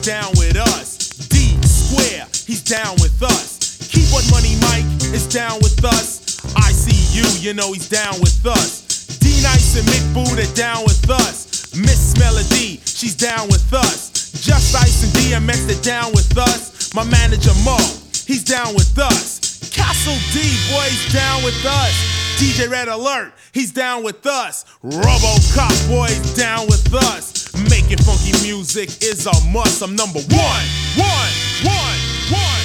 down with us. D Square, he's down with us. Keyboard Money Mike is down with us. ICU, you know he's down with us. D-Nice and Mick Buddha down with us. Miss Melody, she's down with us. Just Ice and DMX, they're down with us. My manager Mo, he's down with us. Castle D, boy, he's down with us. DJ Red Alert, he's down with us. RoboCop, boy, he's down with us. Making funky music is a must. I'm number one.